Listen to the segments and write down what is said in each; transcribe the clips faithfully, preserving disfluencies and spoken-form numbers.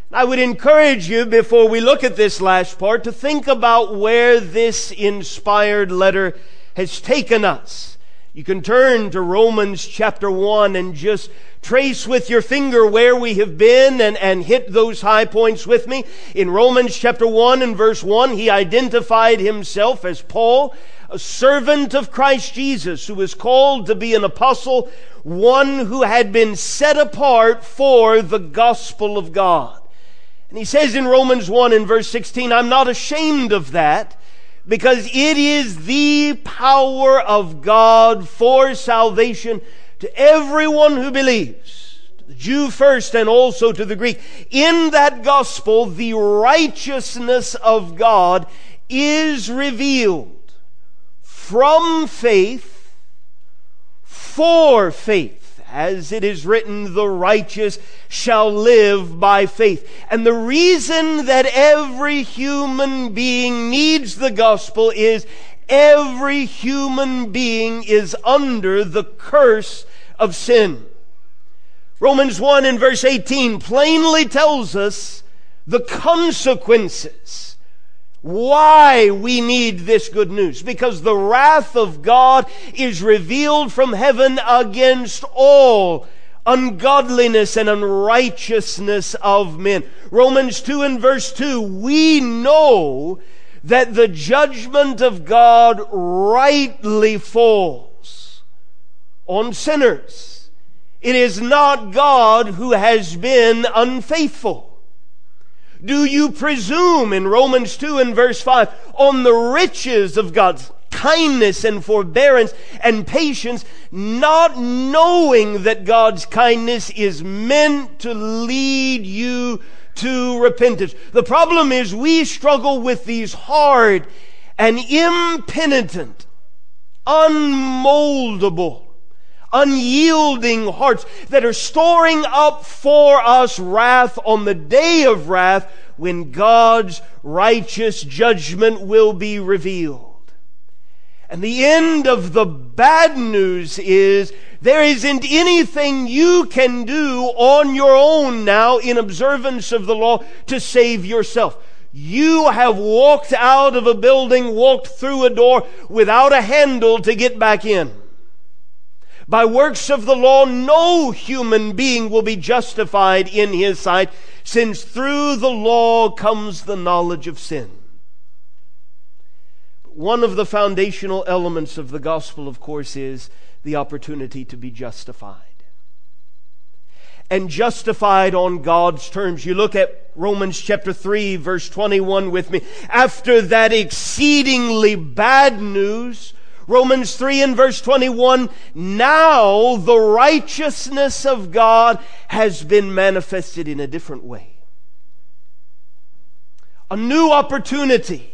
I would encourage you, before we look at this last part, to think about where this inspired letter has taken us. You can turn to Romans chapter one and just trace with your finger where we have been and, and hit those high points with me. In Romans chapter one and verse one, he identified himself as Paul, a servant of Christ Jesus, who was called to be an apostle, one who had been set apart for the gospel of God. And he says in Romans one and verse sixteen, I'm not ashamed of that, because it is the power of God for salvation to everyone who believes, to the Jew first and also to the Greek. In that gospel, the righteousness of God is revealed from faith for faith. As it is written, the righteous shall live by faith. And the reason that every human being needs the gospel is every human being is under the curse of sin. Romans one and verse eighteen plainly tells us the consequences. Why we need this good news. Because the wrath of God is revealed from heaven against all ungodliness and unrighteousness of men. Romans two and verse two, we know that the judgment of God rightly falls on sinners. It is not God who has been unfaithful. Do you presume, in Romans two and verse five, on the riches of God's kindness and forbearance and patience, not knowing that God's kindness is meant to lead you to repentance? The problem is we struggle with these hard and impenitent, unmoldable, unyielding hearts that are storing up for us wrath on the day of wrath when God's righteous judgment will be revealed. And the end of the bad news is there isn't anything you can do on your own now in observance of the law to save yourself. You have walked out of a building, walked through a door without a handle to get back in. By works of the law, no human being will be justified in his sight, since through the law comes the knowledge of sin. But one of the foundational elements of the gospel, of course, is the opportunity to be justified. And justified on God's terms. You look at Romans chapter three, verse twenty-one with me. After that exceedingly bad news, Romans three and verse twenty-one, now the righteousness of God has been manifested in a different way. A new opportunity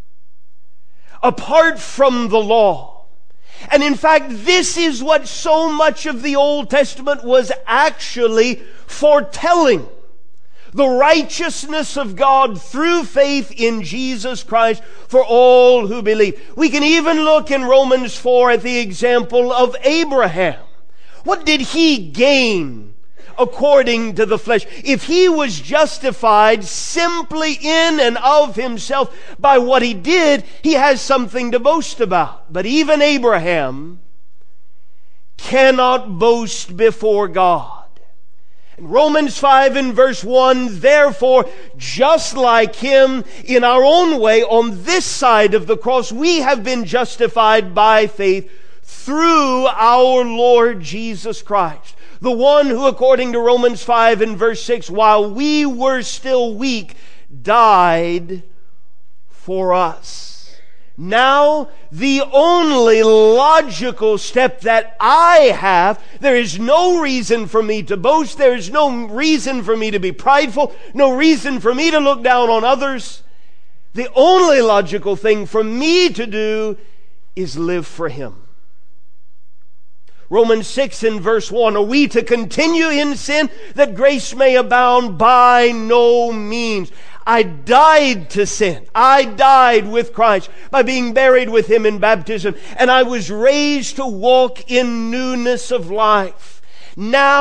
apart from the law. And in fact, this is what so much of the Old Testament was actually foretelling. The righteousness of God through faith in Jesus Christ for all who believe. We can even look in Romans four at the example of Abraham. What did he gain according to the flesh? If he was justified simply in and of himself by what he did, he has something to boast about. But even Abraham cannot boast before God. Romans five and verse one, therefore, just like him in our own way on this side of the cross, we have been justified by faith through our Lord Jesus Christ. The one who, according to Romans five and verse six, while we were still weak, died for us. Now, the only logical step that I have, there is no reason for me to boast, there is no reason for me to be prideful, no reason for me to look down on others. The only logical thing for me to do is live for Him. Romans six and verse one, are we to continue in sin that grace may abound? By no means. I died to sin. I died with Christ by being buried with Him in baptism, and I was raised to walk in newness of life. Now,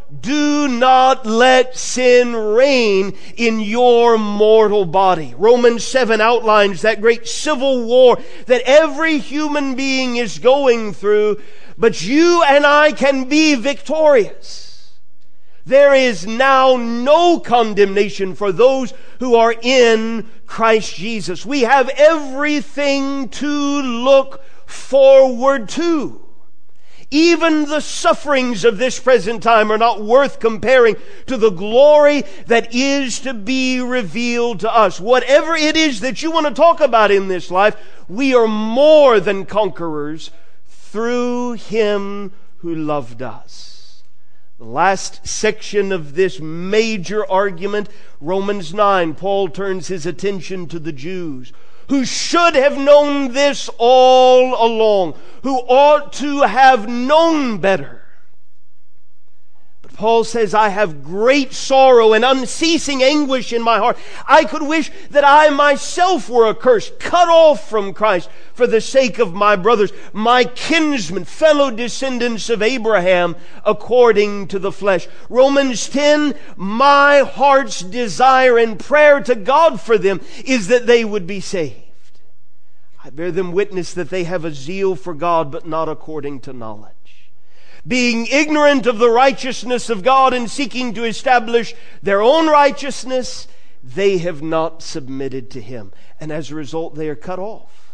do not let sin reign in your mortal body. Romans seven outlines that great civil war that every human being is going through, but you and I can be victorious. There is now no condemnation for those who are in Christ Jesus. We have everything to look forward to. Even the sufferings of this present time are not worth comparing to the glory that is to be revealed to us. Whatever it is that you want to talk about in this life, we are more than conquerors through Him who loved us. The last section of this major argument, Romans nine, Paul turns his attention to the Jews, who should have known this all along, who ought to have known better. But Paul says, I have great sorrow and unceasing anguish in my heart. I could wish that I myself were accursed, cut off from Christ for the sake of my brothers, my kinsmen, fellow descendants of Abraham, according to the flesh. Romans ten, my heart's desire and prayer to God for them is that they would be saved. I bear them witness that they have a zeal for God, but not according to knowledge. Being ignorant of the righteousness of God and seeking to establish their own righteousness, they have not submitted to Him. And as a result, they are cut off,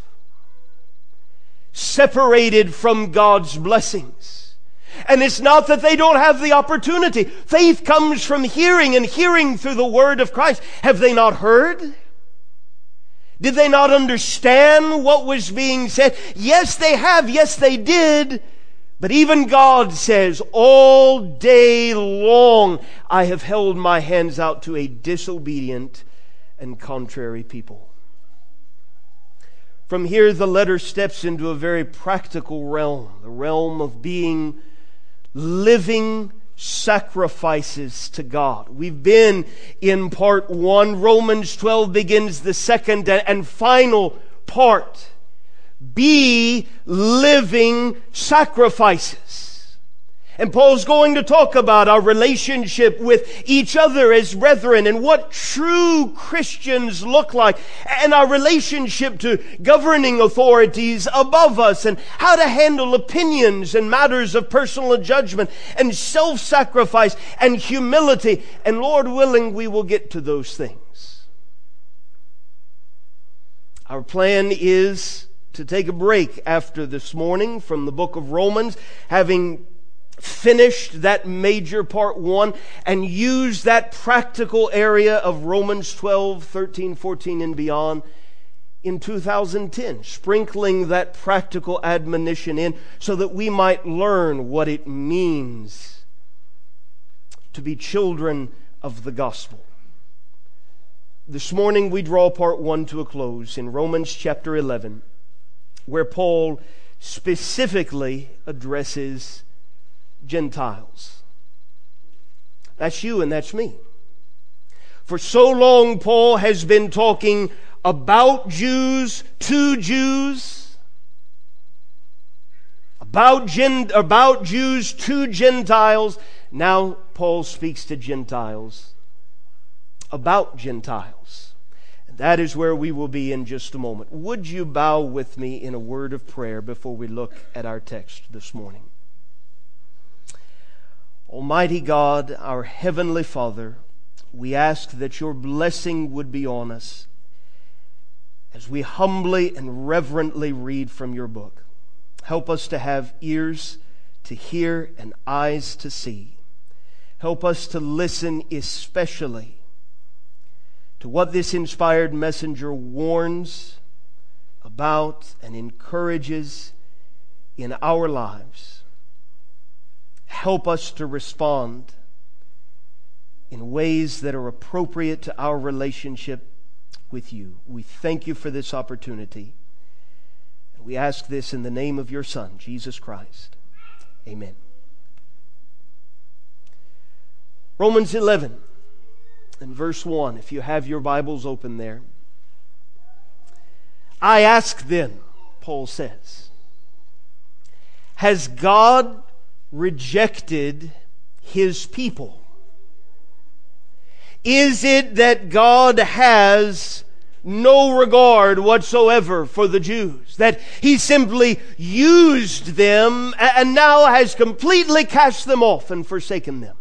separated from God's blessings. And it's not that they don't have the opportunity. Faith comes from hearing, and hearing through the word of Christ. Have they not heard? Did they not understand what was being said? Yes, they have. Yes, they did. But even God says, all day long I have held my hands out to a disobedient and contrary people. From here, the letter steps into a very practical realm, the realm of being living sacrifices to God. We've been in part one. Romans twelve begins the second and final part. Be living sacrifices. And Paul's going to talk about our relationship with each other as brethren and what true Christians look like, and our relationship to governing authorities above us, and how to handle opinions and matters of personal judgment and self-sacrifice and humility. And Lord willing, we will get to those things. Our plan is to take a break after this morning from the book of Romans, having finished that major part one, and use that practical area of Romans twelve, thirteen, fourteen, and beyond in two thousand ten, sprinkling that practical admonition in so that we might learn what it means to be children of the gospel. This morning we draw part one to a close in Romans chapter eleven, where Paul specifically addresses Gentiles. That's you and that's me. For so long, Paul has been talking about Jews to Jews, about, Gen- about Jews to Gentiles. Now Paul speaks to Gentiles about Gentiles. And that is where we will be in just a moment. Would you bow with me in a word of prayer before we look at our text this morning? Almighty God, our Heavenly Father, we ask that your blessing would be on us as we humbly and reverently read from your book. Help us to have ears to hear and eyes to see. Help us to listen especially to what this inspired messenger warns about and encourages in our lives. Help us to respond in ways that are appropriate to our relationship with you. We thank you for this opportunity. And we ask this in the name of your Son, Jesus Christ. Amen. Romans eleven and verse one, if you have your Bibles open there. I ask then, Paul says, has God rejected His people? Is it that God has no regard whatsoever for the Jews, that He simply used them and now has completely cast them off and forsaken them?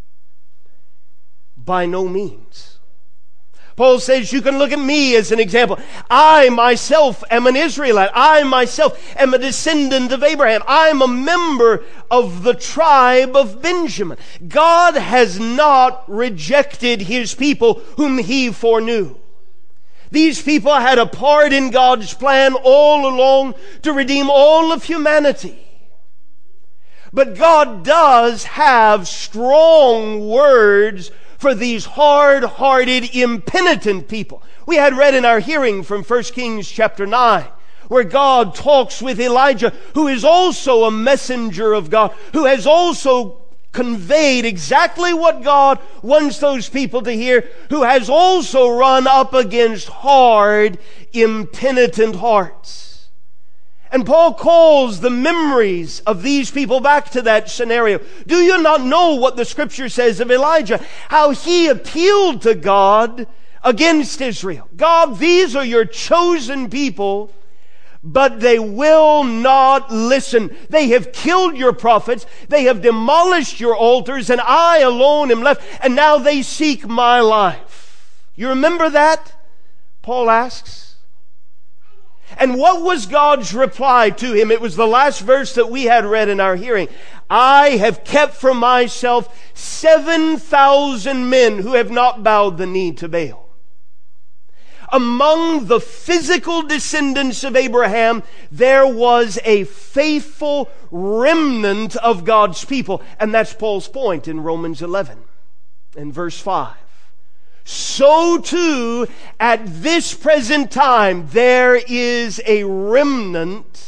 By no means. Paul says, you can look at me as an example. I myself am an Israelite. I myself am a descendant of Abraham. I'm a member of the tribe of Benjamin. God has not rejected His people whom He foreknew. These people had a part in God's plan all along to redeem all of humanity. But God does have strong words for these hard-hearted, impenitent people. We had read in our hearing from First Kings chapter nine, where God talks with Elijah, who is also a messenger of God, who has also conveyed exactly what God wants those people to hear, who has also run up against hard, impenitent hearts. And Paul calls the memories of these people back to that scenario. Do you not know what the Scripture says of Elijah? How he appealed to God against Israel. God, these are your chosen people, but they will not listen. They have killed your prophets. They have demolished your altars, and I alone am left, and now they seek my life. You remember that? Paul asks. And what was God's reply to him? It was the last verse that we had read in our hearing. I have kept for myself seven thousand men who have not bowed the knee to Baal. Among the physical descendants of Abraham, there was a faithful remnant of God's people. And that's Paul's point in Romans eleven and verse five. So too, at this present time, there is a remnant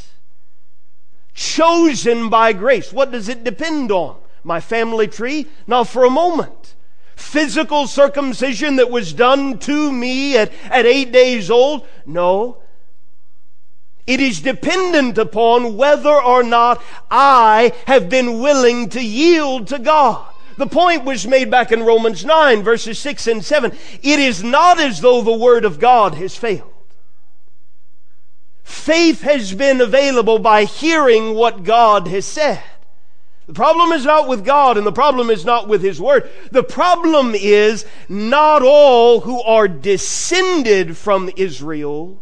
chosen by grace. What does it depend on? My family tree? Not for a moment. Physical circumcision that was done to me at, at eight days old? No. It is dependent upon whether or not I have been willing to yield to God. The point was made back in Romans nine, verses six and seven. It is not as though the Word of God has failed. Faith has been available by hearing what God has said. The problem is not with God, and the problem is not with His Word. The problem is not all who are descended from Israel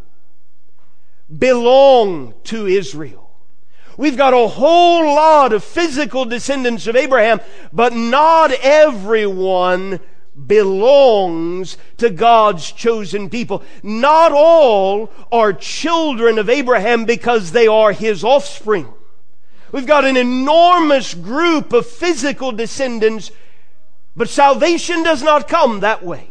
belong to Israel. We've got a whole lot of physical descendants of Abraham, but not everyone belongs to God's chosen people. Not all are children of Abraham because they are his offspring. We've got an enormous group of physical descendants, but salvation does not come that way.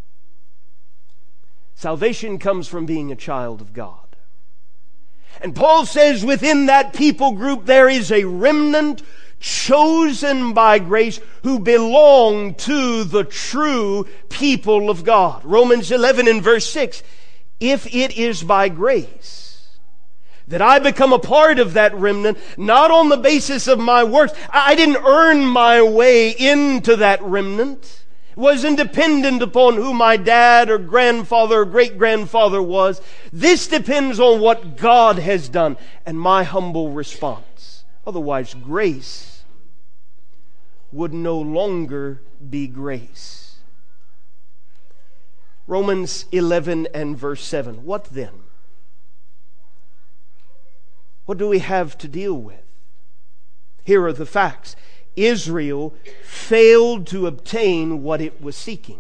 Salvation comes from being a child of God. And Paul says within that people group there is a remnant chosen by grace who belong to the true people of God. Romans eleven and verse six. If it is by grace that I become a part of that remnant, not on the basis of my works. I didn't earn my way into that remnant. It wasn't dependent upon who my dad or grandfather or great-grandfather was. This depends on what God has done and my humble response. Otherwise, grace would no longer be grace. Romans eleven and verse seven. What then? What do we have to deal with? Here are the facts. Israel failed to obtain what it was seeking.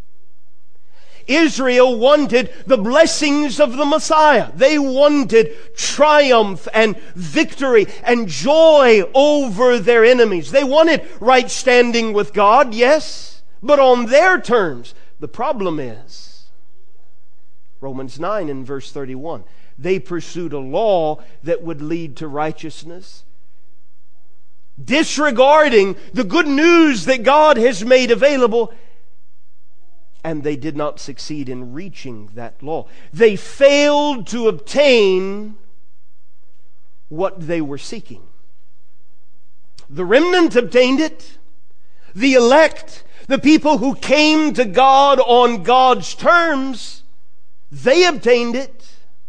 Israel wanted the blessings of the Messiah. They wanted triumph and victory and joy over their enemies. They wanted right standing with God, yes, but on their terms. The problem is, Romans nine and verse thirty-one, they pursued a law that would lead to righteousness, disregarding the good news that God has made available, and they did not succeed in reaching that law. They failed to obtain what they were seeking. The remnant obtained it. The elect, the people who came to God on God's terms, they obtained it.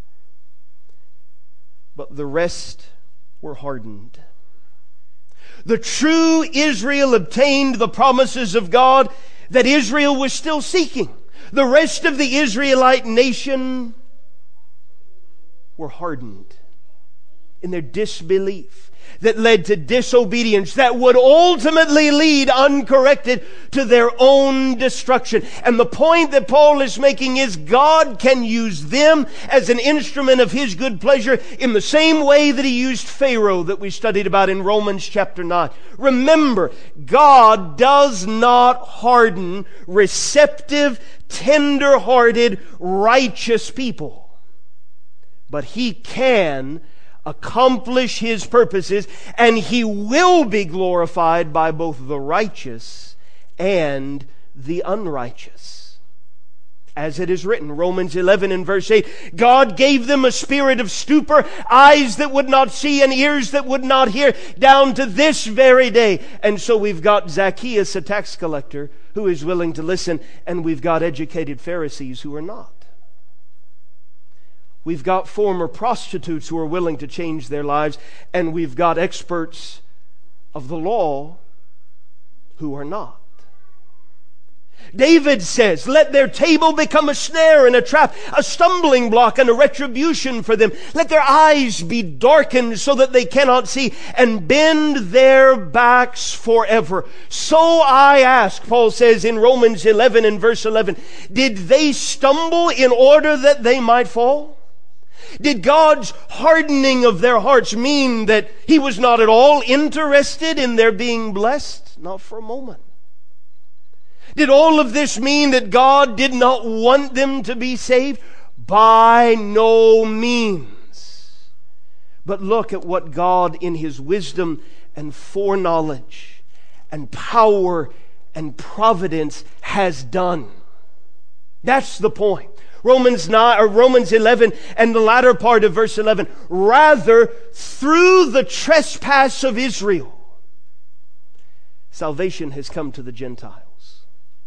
But the rest were hardened. The true Israel obtained the promises of God that Israel was still seeking. The rest of the Israelite nation were hardened in their disbelief that led to disobedience that would ultimately lead uncorrected to their own destruction. And the point that Paul is making is God can use them as an instrument of His good pleasure in the same way that He used Pharaoh that we studied about in Romans chapter nine. Remember, God does not harden receptive, tender-hearted, righteous people. But He can accomplish His purposes, and He will be glorified by both the righteous and the unrighteous. As it is written, Romans eleven and verse eight, God gave them a spirit of stupor, eyes that would not see and ears that would not hear, down to this very day. And so we've got Zacchaeus, a tax collector, who is willing to listen, and we've got educated Pharisees who are not. We've got former prostitutes who are willing to change their lives, and we've got experts of the law who are not. David says, let their table become a snare and a trap, a stumbling block and a retribution for them. Let their eyes be darkened so that they cannot see, and bend their backs forever. So I ask, Paul says in Romans eleven and verse eleven, did they stumble in order that they might fall? Did God's hardening of their hearts mean that He was not at all interested in their being blessed? Not for a moment. Did all of this mean that God did not want them to be saved? By no means. But look at what God in His wisdom and foreknowledge and power and providence has done. That's the point. Romans nine or Romans eleven and the latter part of verse eleven. Rather, through the trespass of Israel, salvation has come to the Gentiles,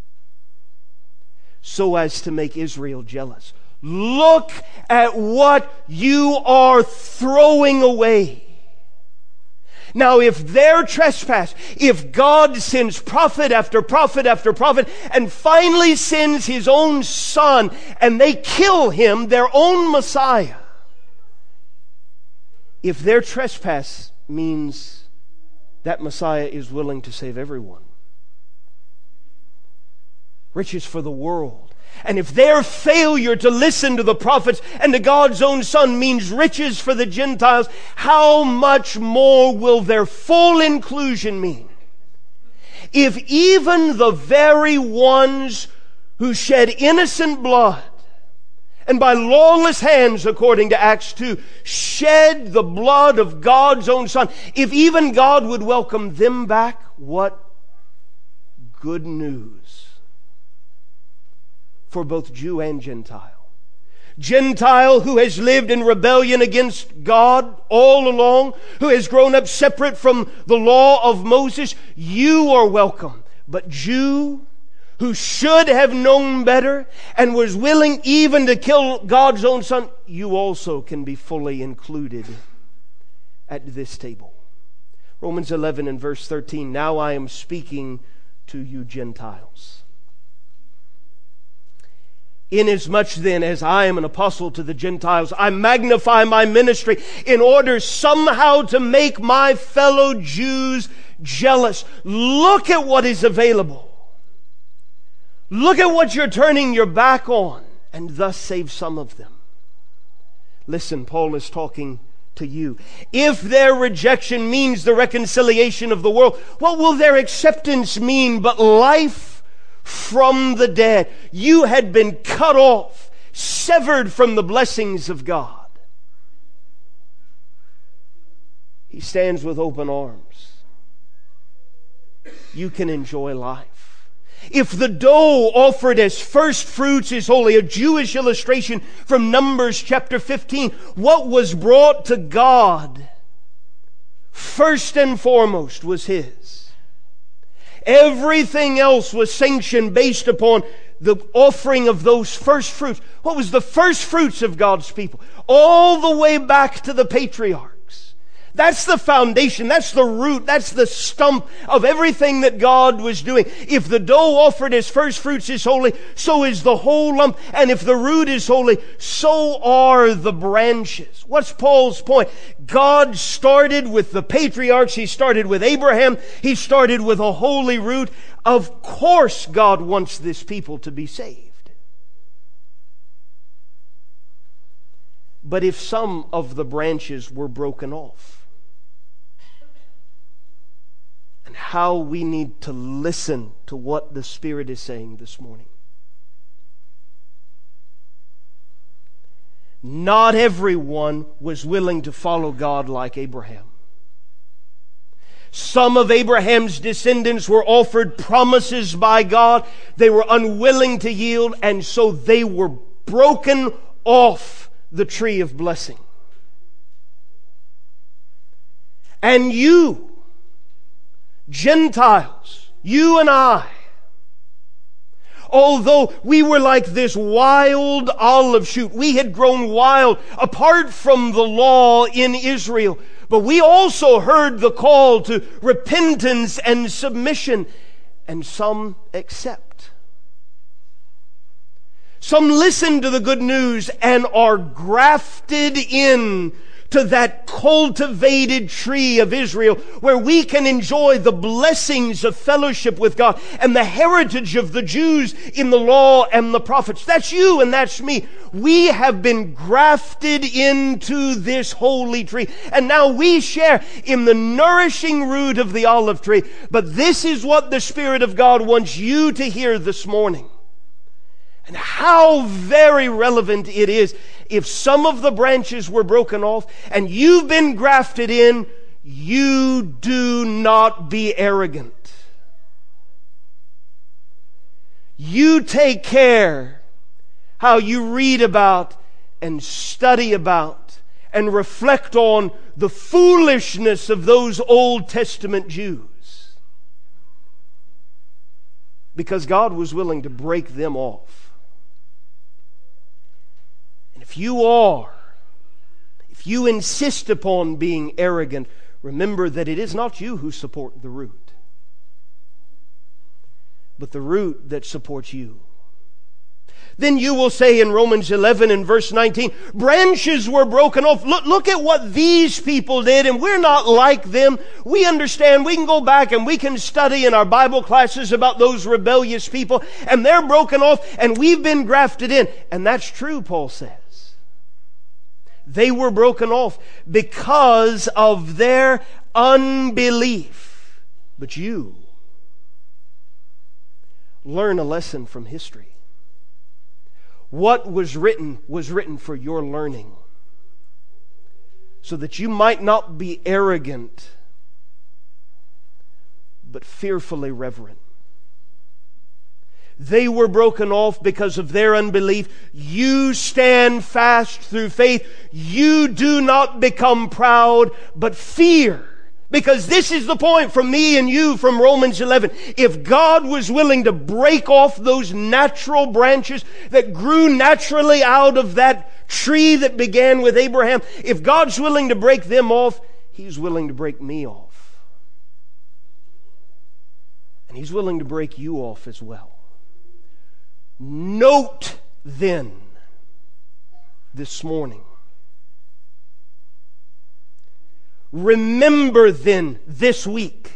so as to make Israel jealous. Look at what you are throwing away. Now, if their trespass, if God sends prophet after prophet after prophet, and finally sends His own Son, and they kill Him, their own Messiah, if their trespass means that Messiah is willing to save everyone, riches for the world, and if their failure to listen to the prophets and to God's own Son means riches for the Gentiles, how much more will their full inclusion mean? If even the very ones who shed innocent blood, and by lawless hands, according to Acts two, shed the blood of God's own Son, if even God would welcome them back, what good news for both Jew and Gentile. Gentile who has lived in rebellion against God all along, who has grown up separate from the law of Moses, you are welcome. But Jew who should have known better and was willing even to kill God's own Son, you also can be fully included at this table. Romans eleven and verse thirteen, now I am speaking to you Gentiles. Inasmuch then as I am an apostle to the Gentiles, I magnify my ministry in order somehow to make my fellow Jews jealous. Look at what is available. Look at what you're turning your back on, and thus save some of them. Listen, Paul is talking to you. If their rejection means the reconciliation of the world, what will their acceptance mean but life from the dead? You had been cut off, severed from the blessings of God. He stands with open arms. You can enjoy life. If the dough offered as first fruits is holy, a Jewish illustration from Numbers chapter fifteen, what was brought to God first and foremost was His. Everything else was sanctioned based upon the offering of those first fruits. What was the first fruits of God's people? All the way back to the patriarchs. That's the foundation, that's the root, that's the stump of everything that God was doing. If the dough offered as first fruits is holy, so is the whole lump. And if the root is holy, so are the branches. What's Paul's point? God started with the patriarchs, He started with Abraham, He started with a holy root. Of course God wants this people to be saved. But if some of the branches were broken off, and how we need to listen to what the Spirit is saying this morning. Not everyone was willing to follow God like Abraham. Some of Abraham's descendants were offered promises by God. They were unwilling to yield, and so they were broken off the tree of blessing. And you, Gentiles, you and I, although we were like this wild olive shoot, we had grown wild apart from the law in Israel, but we also heard the call to repentance and submission, and some accept. Some listen to the good news and are grafted in to that cultivated tree of Israel, where we can enjoy the blessings of fellowship with God and the heritage of the Jews in the law and the prophets. That's you and that's me. We have been grafted into this holy tree, and now we share in the nourishing root of the olive tree. But this is what the Spirit of God wants you to hear this morning. And how very relevant it is. If some of the branches were broken off and you've been grafted in, you do not be arrogant. You take care how you read about and study about and reflect on the foolishness of those Old Testament Jews, because God was willing to break them off. If you are, if you insist upon being arrogant, remember that it is not you who support the root, but the root that supports you. Then you will say in Romans eleven and verse nineteen, branches were broken off. Look, look at what these people did, and we're not like them. We understand. We can go back and we can study in our Bible classes about those rebellious people, and they're broken off, and we've been grafted in. And that's true, Paul says. They were broken off because of their unbelief. But you learn a lesson from history. What was written was written for your learning, so that you might not be arrogant, but fearfully reverent. They were broken off because of their unbelief. You stand fast through faith. You do not become proud, but fear. Because this is the point from me and you from Romans eleven. If God was willing to break off those natural branches that grew naturally out of that tree that began with Abraham, if God's willing to break them off, He's willing to break me off. And He's willing to break you off as well. Note then this morning. Remember then this week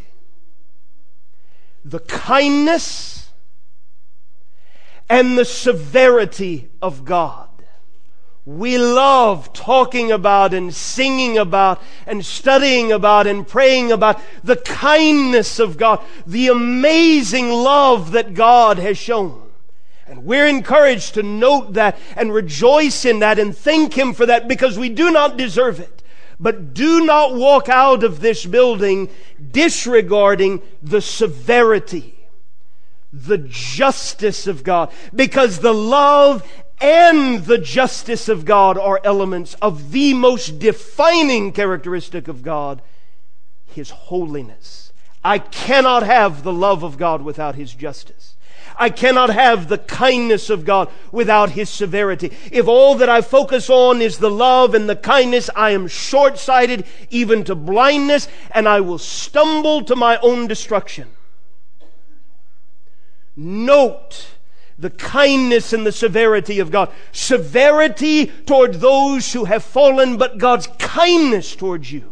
the kindness and the severity of God. We love talking about and singing about and studying about and praying about the kindness of God, the amazing love that God has shown. And we're encouraged to note that and rejoice in that and thank Him for that, because we do not deserve it. But do not walk out of this building disregarding the severity, the justice of God, because the love and the justice of God are elements of the most defining characteristic of God, His holiness. I cannot have the love of God without His justice. I cannot have the kindness of God without His severity. If all that I focus on is the love and the kindness, I am short-sighted even to blindness, and I will stumble to my own destruction. Note the kindness and the severity of God. Severity toward those who have fallen, but God's kindness towards you.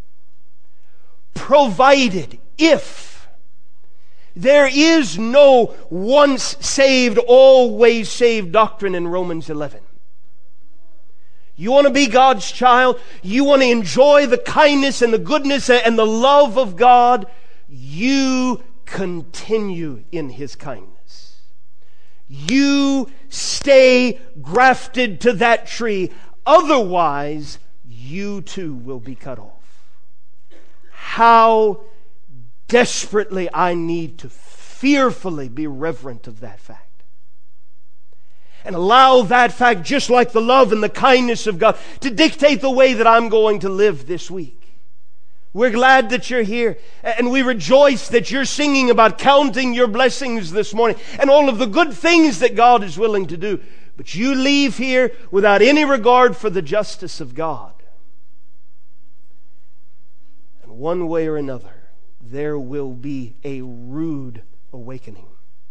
Provided, if there is no once saved, always saved doctrine in Romans eleven. You want to be God's child? You want to enjoy the kindness and the goodness and the love of God? You continue in His kindness. You stay grafted to that tree. Otherwise, you too will be cut off. How desperately I need to fearfully be reverent of that fact. And allow that fact, just like the love and the kindness of God, to dictate the way that I'm going to live this week. We're glad that you're here, and we rejoice that you're singing about counting your blessings this morning and all of the good things that God is willing to do. But you leave here without any regard for the justice of God. And one way or another, there will be a rude awakening.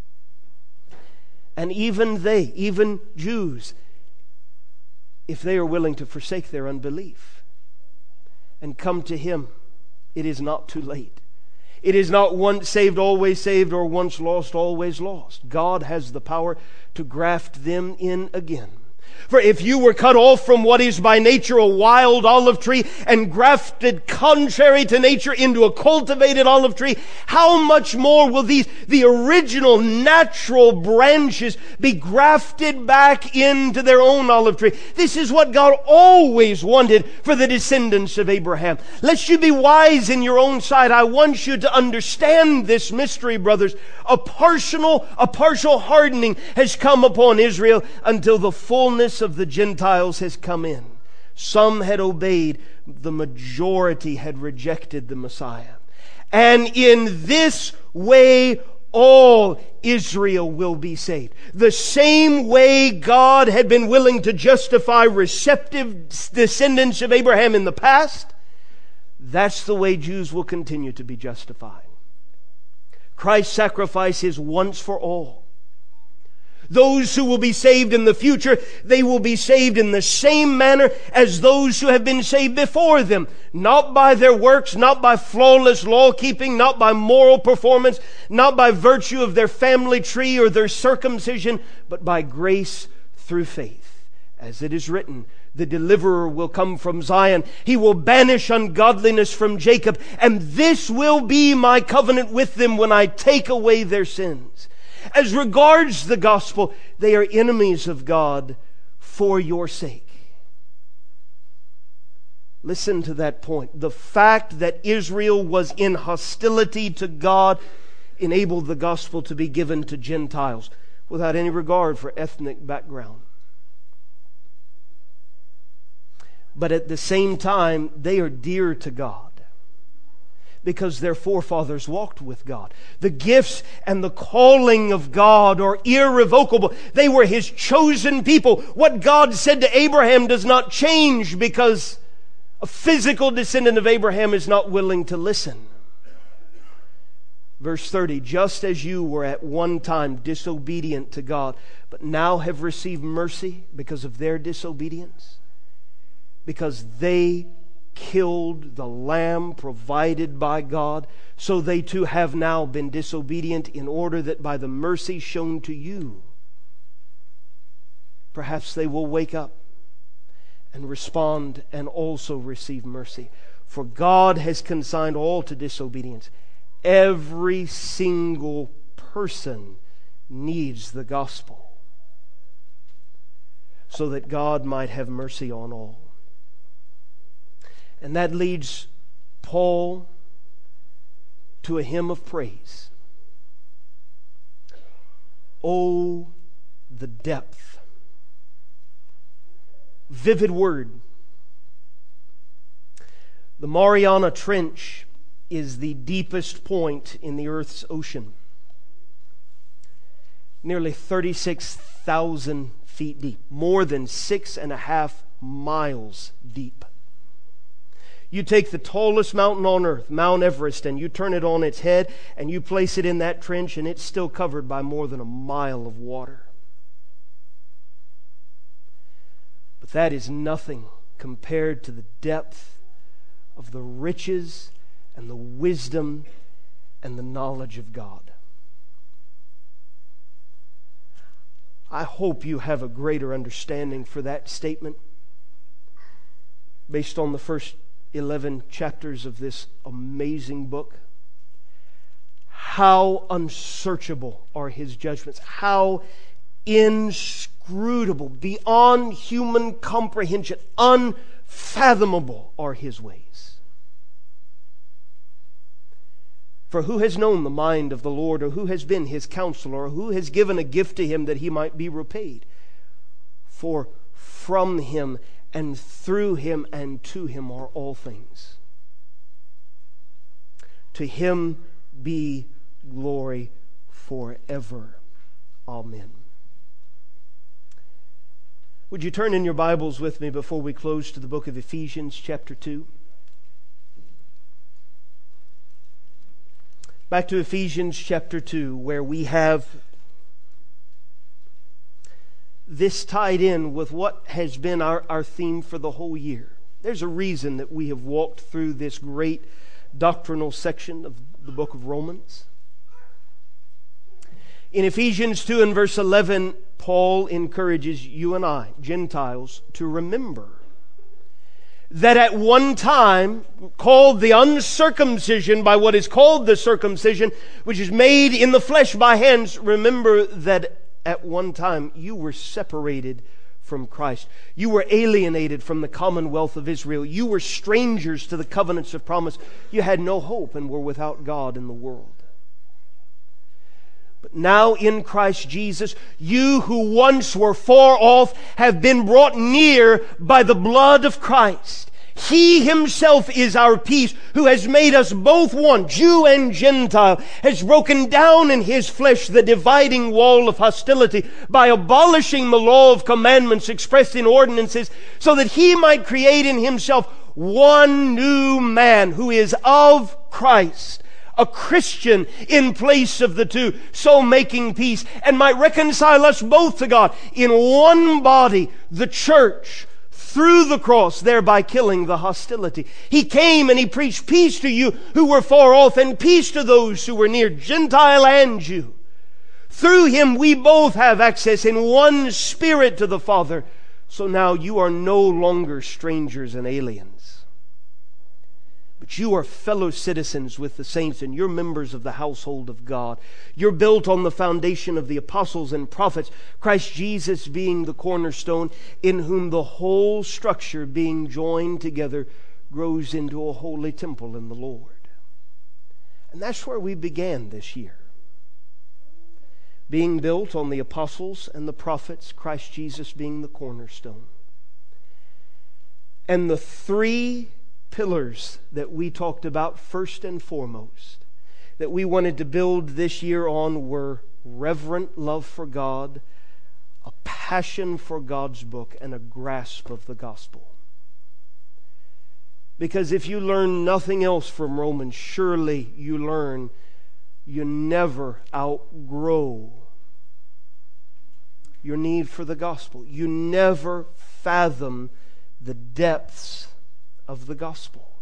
And even they, even Jews, if they are willing to forsake their unbelief and come to Him, it is not too late. It is not once saved, always saved, or once lost, always lost. God has the power to graft them in again. For if you were cut off from what is by nature a wild olive tree and grafted contrary to nature into a cultivated olive tree, how much more will these, the original natural branches, be grafted back into their own olive tree? This is what God always wanted for the descendants of Abraham. Lest you be wise in your own sight, I want you to understand this mystery, brothers. A partial, a partial hardening has come upon Israel until the fullness of the Gentiles has come in. Some had obeyed, the majority had rejected the Messiah. And in this way, all Israel will be saved. The same way God had been willing to justify receptive descendants of Abraham in the past, that's the way Jews will continue to be justified. Christ's sacrifice is once for all. Those who will be saved in the future, they will be saved in the same manner as those who have been saved before them. Not by their works, not by flawless law-keeping, not by moral performance, not by virtue of their family tree or their circumcision, but by grace through faith. As it is written, the deliverer will come from Zion. He will banish ungodliness from Jacob. And this will be my covenant with them when I take away their sins. As regards the gospel, they are enemies of God for your sake. Listen to that point. The fact that Israel was in hostility to God enabled the gospel to be given to Gentiles without any regard for ethnic background. But at the same time, they are dear to God because their forefathers walked with God. The gifts and the calling of God are irrevocable. They were His chosen people. What God said to Abraham does not change because a physical descendant of Abraham is not willing to listen. Verse thirty, just as you were at one time disobedient to God, but now have received mercy because of their disobedience, because they killed the lamb provided by God, so they too have now been disobedient, in order that by the mercy shown to you, perhaps they will wake up and respond and also receive mercy. For God has consigned all to disobedience. Every single person needs the gospel so that God might have mercy on all. And that leads Paul to a hymn of praise. Oh, the depth. Vivid word. The Mariana Trench is the deepest point in the earth's ocean. Nearly thirty-six thousand feet deep, more than six and a half miles deep. You take the tallest mountain on earth, Mount Everest, and you turn it on its head, and you place it in that trench, and it's still covered by more than a mile of water. But that is nothing compared to the depth of the riches and the wisdom and the knowledge of God. I hope you have a greater understanding for that statement based on the first eleven chapters of this amazing book. How unsearchable are His judgments. How inscrutable, beyond human comprehension, unfathomable are His ways. For who has known the mind of the Lord, or who has been His counselor, or who has given a gift to Him that He might be repaid? For from Him and through Him and to Him are all things. To Him be glory forever. Amen. Would you turn in your Bibles with me before we close to the book of Ephesians chapter two? Back to Ephesians chapter two, where we have this tied in with what has been our, our theme for the whole year. There's a reason that we have walked through this great doctrinal section of the book of Romans. In Ephesians two and verse eleven, Paul encourages you and I, Gentiles, to remember that at one time, called the uncircumcision by what is called the circumcision, which is made in the flesh by hands, remember that at one time you were separated from Christ. You were alienated from the commonwealth of Israel. You were strangers to the covenants of promise. You had no hope and were without God in the world. But now in Christ Jesus, you who once were far off have been brought near by the blood of Christ. He Himself is our peace, who has made us both one, Jew and Gentile, has broken down in His flesh the dividing wall of hostility by abolishing the law of commandments expressed in ordinances, so that He might create in Himself one new man who is of Christ, a Christian in place of the two, so making peace, and might reconcile us both to God in one body, the church, through the cross, thereby killing the hostility. He came and He preached peace to you who were far off, and peace to those who were near, Gentile and Jew. Through Him we both have access in one Spirit to the Father. So now you are no longer strangers and aliens, but you are fellow citizens with the saints, and you're members of the household of God. You're built on the foundation of the apostles and prophets, Christ Jesus being the cornerstone, in whom the whole structure being joined together grows into a holy temple in the Lord. And that's where we began this year. Being built on the apostles and the prophets, Christ Jesus being the cornerstone. And the three pillars that we talked about first and foremost, that we wanted to build this year on, were reverent love for God, a passion for God's book, and a grasp of the gospel. Because if you learn nothing else from Romans, surely you learn you never outgrow your need for the gospel. You never fathom the depths of the gospel.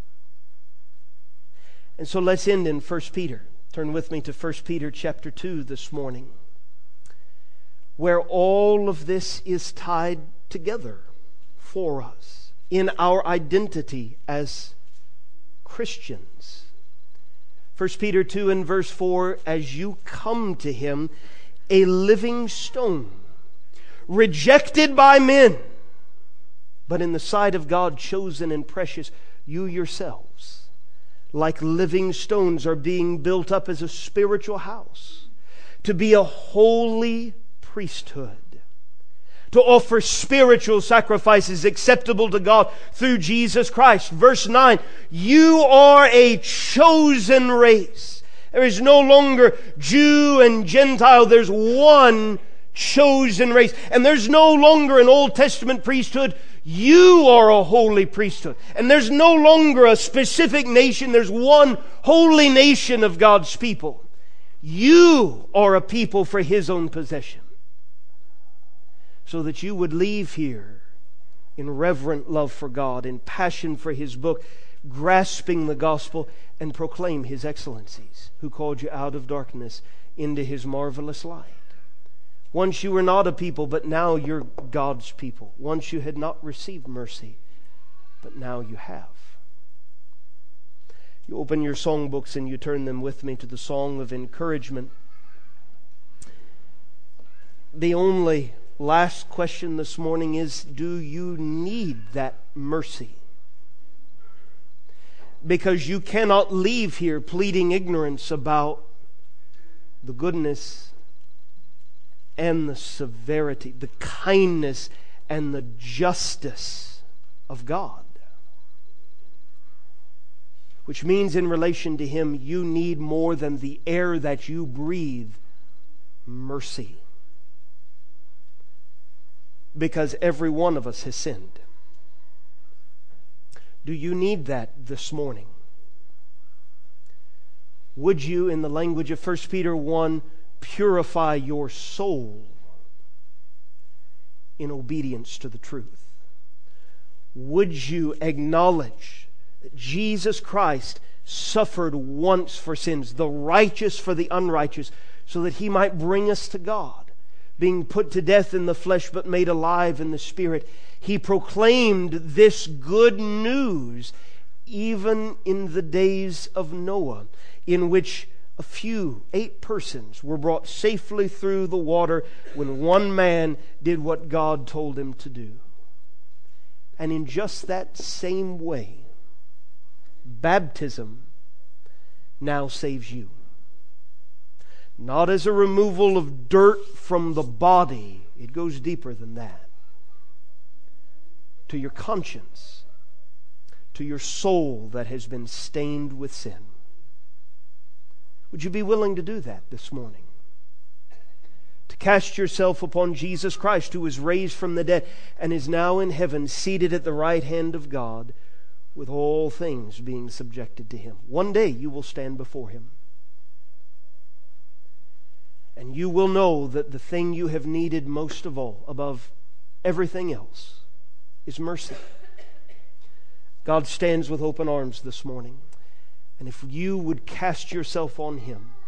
And so let's end in First Peter. Turn with me to First Peter chapter two this morning, where all of this is tied together for us in our identity as Christians. First Peter two and verse four, as you come to Him, a living stone, rejected by men, but in the sight of God chosen and precious, you yourselves, like living stones, are being built up as a spiritual house, to be a holy priesthood, to offer spiritual sacrifices acceptable to God through Jesus Christ. Verse nine, you are a chosen race. There is no longer Jew and Gentile. There's one chosen race. And there's no longer an Old Testament priesthood. You are a holy priesthood. And there's no longer a specific nation. There's one holy nation of God's people. You are a people for His own possession. So that you would leave here in reverent love for God, in passion for His book, grasping the gospel, and proclaim His excellencies, who called you out of darkness into His marvelous light. Once you were not a people, but now you're God's people. Once you had not received mercy, but now you have. You open your songbooks and you turn them with me to the Song of Encouragement. The only last question this morning is, do you need that mercy? Because you cannot leave here pleading ignorance about the goodness and the severity, the kindness and the justice of God. Which means in relation to Him, you need more than the air that you breathe, mercy. Because every one of us has sinned. Do you need that this morning? Would you, in the language of First Peter one, purify your soul in obedience to the truth? Would you acknowledge that Jesus Christ suffered once for sins, the righteous for the unrighteous, so that He might bring us to God? Being put to death in the flesh but made alive in the Spirit, He proclaimed this good news even in the days of Noah, in which a few, eight persons, were brought safely through the water when one man did what God told him to do. And in just that same way, baptism now saves you. Not as a removal of dirt from the body. It goes deeper than that. To your conscience. To your soul that has been stained with sin. Would you be willing to do that this morning? To cast yourself upon Jesus Christ, who was raised from the dead and is now in heaven, seated at the right hand of God, with all things being subjected to Him. One day you will stand before Him. And you will know that the thing you have needed most of all, above everything else, is mercy. God stands with open arms this morning. And if you would cast yourself on Him,